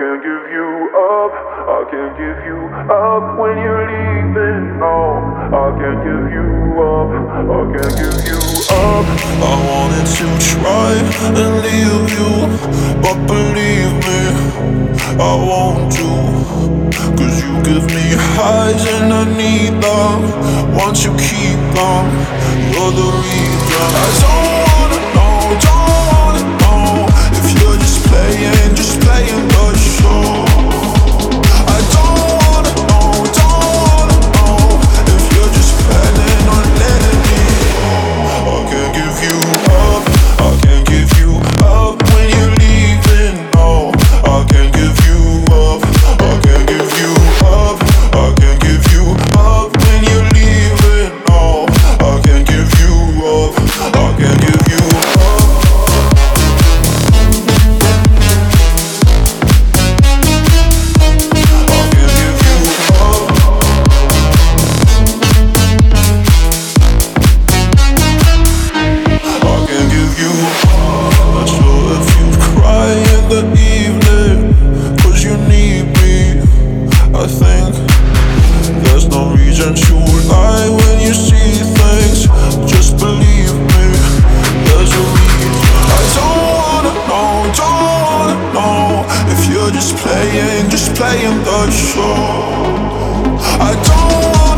can't give you up, I can't give you up when you're leaving. No, I can't give you up, I can't give you up. I wanted to try and leave you, but believe me, I won't do. Cause you give me highs and I need them. Once you keep them, you're the reason. I don't wanna know if you're just playing the show. I don't wanna know if you're just planning on letting me go. I can't give you up, I can't give you up when you're leaving. No, I can't give you up, I can't give you up, I can't give you up when you're leaving. No, I can't give you up, I can't give you up. I think there's no reason to lie when you see things. Just believe me, there's a reason. I don't wanna know if you're just playing the show. I don't